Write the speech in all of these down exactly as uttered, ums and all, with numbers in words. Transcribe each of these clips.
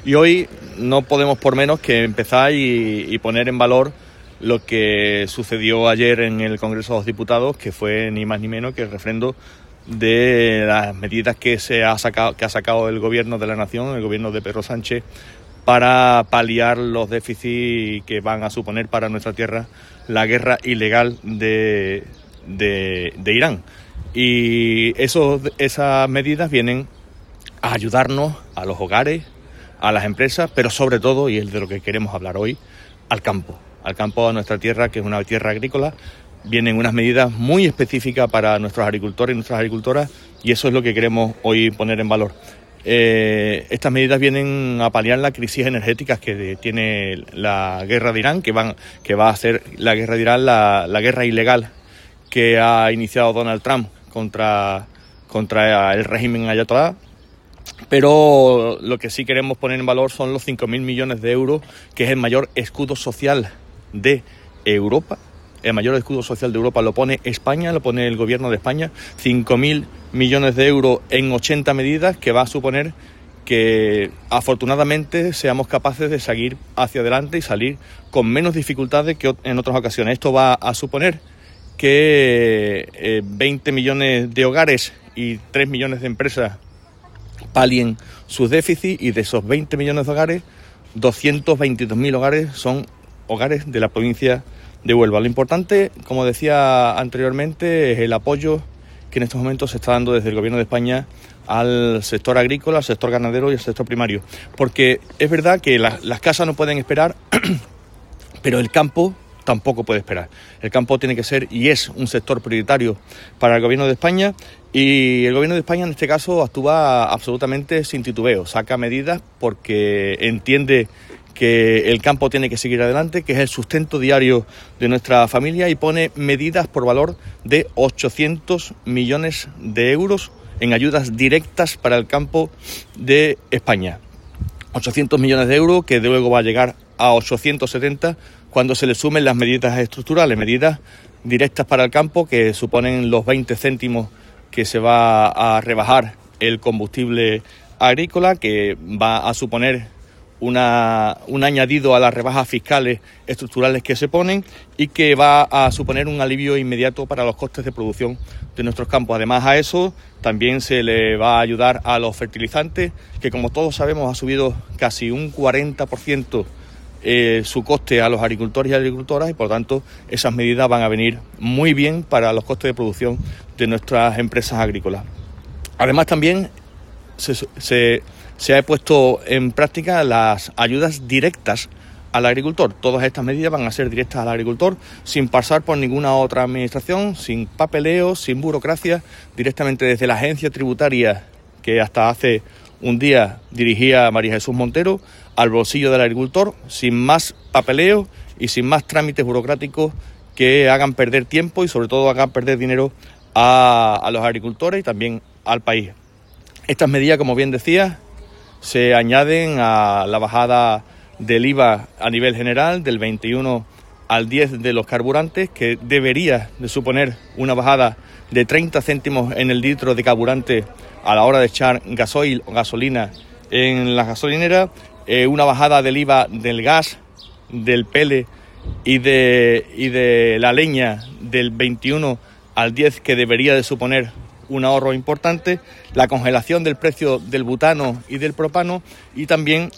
Y hoy no podemos por menos que empezar y, y poner en valor lo que sucedió ayer en el Congreso de los Diputados, que fue ni más ni menos que el refrendo de las medidas que se ha sacado, que ha sacado el Gobierno de la Nación, el Gobierno de Pedro Sánchez, para paliar los déficits que van a suponer para nuestra tierra la guerra ilegal de, de, de Irán. Y esos, esas medidas vienen a ayudarnos a los hogares, a las empresas, pero sobre todo, y es de lo que queremos hablar hoy, al campo. Al campo, a nuestra tierra, que es una tierra agrícola. Vienen unas medidas muy específicas para nuestros agricultores y nuestras agricultoras, y eso es lo que queremos hoy poner en valor. Eh, estas medidas vienen a paliar la crisis energética que tiene la guerra de Irán, que, van, que va a hacer la guerra de Irán la, la guerra ilegal que ha iniciado Donald Trump contra, contra el régimen ayatolá. Pero lo que sí queremos poner en valor son los cinco mil millones de euros, que es el mayor escudo social de Europa. El mayor escudo social de Europa lo pone España, lo pone el Gobierno de España, cinco mil millones de euros en ochenta medidas, que va a suponer que afortunadamente seamos capaces de seguir hacia adelante y salir con menos dificultades que en otras ocasiones. Esto va a suponer que eh, veinte millones de hogares y tres millones de empresas palien sus déficits, y de esos veinte millones de hogares, doscientos veintidós mil hogares son hogares de la provincia de Huelva. Lo importante, como decía anteriormente, es el apoyo que en estos momentos se está dando desde el Gobierno de España al sector agrícola, al sector ganadero y al sector primario. Porque es verdad que la, las casas no pueden esperar, pero el campo tampoco puede esperar. El campo tiene que ser y es un sector prioritario para el Gobierno de España, y el Gobierno de España en este caso actúa absolutamente sin titubeo, saca medidas porque entiende que el campo tiene que seguir adelante, que es el sustento diario de nuestra familia, y pone medidas por valor de ochocientos millones de euros en ayudas directas para el campo de España. ochocientos millones de euros que luego va a llegar a ochocientos setenta cuando se le sumen las medidas estructurales, medidas directas para el campo, que suponen los veinte céntimos que se va a rebajar el combustible agrícola, que va a suponer Una, un añadido a las rebajas fiscales estructurales que se ponen, y que va a suponer un alivio inmediato para los costes de producción de nuestros campos. Además a eso también se le va a ayudar a los fertilizantes, que como todos sabemos ha subido casi un cuarenta por ciento eh, su coste a los agricultores y agricultoras, y por lo tanto esas medidas van a venir muy bien para los costes de producción de nuestras empresas agrícolas. Además también se... se Se ha puesto en práctica las ayudas directas al agricultor. Todas estas medidas van a ser directas al agricultor, sin pasar por ninguna otra administración, sin papeleo, sin burocracia, directamente desde la agencia tributaria que hasta hace un día dirigía María Jesús Montero, al bolsillo del agricultor, sin más papeleo y sin más trámites burocráticos que hagan perder tiempo y sobre todo hagan perder dinero a, a los agricultores y también al país. Estas medidas, como bien decía, se añaden a la bajada del I V A a nivel general del veintiuno al diez de los carburantes, que debería de suponer una bajada de treinta céntimos en el litro de carburante a la hora de echar gasoil o gasolina en la gasolinera, eh, una bajada del I V A del gas, del pele y de, y de la leña del veintiuno al diez, que debería de suponer un ahorro importante, la congelación del precio del butano y del propano, y también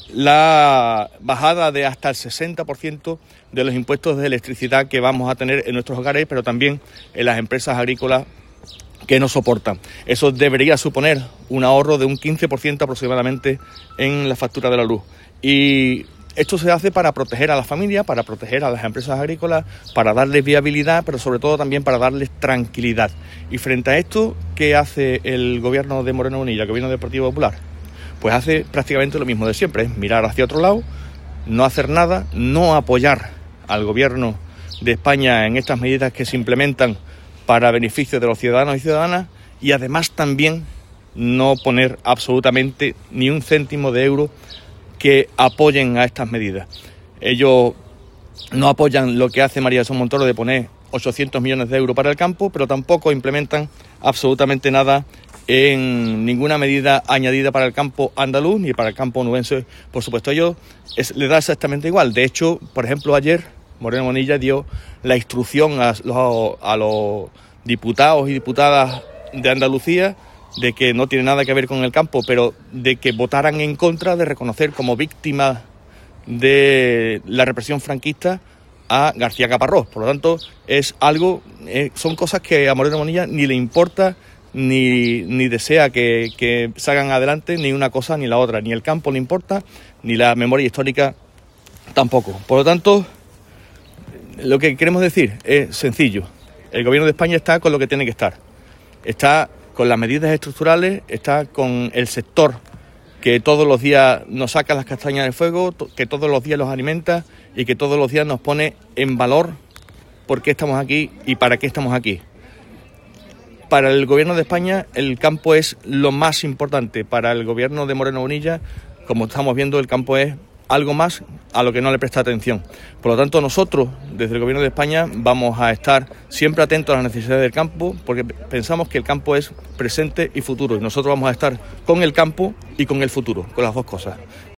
la bajada de hasta el sesenta por ciento de los impuestos de electricidad que vamos a tener en nuestros hogares, pero también en las empresas agrícolas que nos soportan. Eso debería suponer un ahorro de un quince por ciento aproximadamente en la factura de la luz. Y esto se hace para proteger a la familia, para proteger a las empresas agrícolas, para darles viabilidad, pero sobre todo también para darles tranquilidad. Y frente a esto, ¿qué hace el gobierno de Moreno Bonilla, el gobierno del Partido Popular? Pues hace prácticamente lo mismo de siempre, es mirar hacia otro lado, no hacer nada, no apoyar al gobierno de España en estas medidas que se implementan para beneficio de los ciudadanos y ciudadanas, y además también no poner absolutamente ni un céntimo de euro que apoyen a estas medidas. Ellos no apoyan lo que hace María Jesús Montero de poner ochocientos millones de euros para el campo, pero tampoco implementan absolutamente nada en ninguna medida añadida para el campo andaluz ni para el campo onubense. Por supuesto, a ellos es, les da exactamente igual. De hecho, por ejemplo, ayer Moreno Bonilla dio la instrucción a los, a los diputados y diputadas de Andalucía de que no tiene nada que ver con el campo, pero de que votaran en contra de reconocer como víctima de la represión franquista a García Caparrós. Por lo tanto, es algo, eh, son cosas que a Moreno Bonilla ni le importa, ni, ni desea que, que salgan adelante, ni una cosa ni la otra. Ni el campo le importa, ni la memoria histórica tampoco. Por lo tanto, lo que queremos decir es sencillo. El Gobierno de España está con lo que tiene que estar. Está con las medidas estructurales, está con el sector que todos los días nos saca las castañas del fuego, que todos los días los alimenta y que todos los días nos pone en valor por qué estamos aquí y para qué estamos aquí. Para el Gobierno de España el campo es lo más importante. Para el Gobierno de Moreno Bonilla, como estamos viendo, el campo es algo más a lo que no le presta atención. Por lo tanto, nosotros, desde el Gobierno de España, vamos a estar siempre atentos a las necesidades del campo, porque pensamos que el campo es presente y futuro, y nosotros vamos a estar con el campo y con el futuro, con las dos cosas.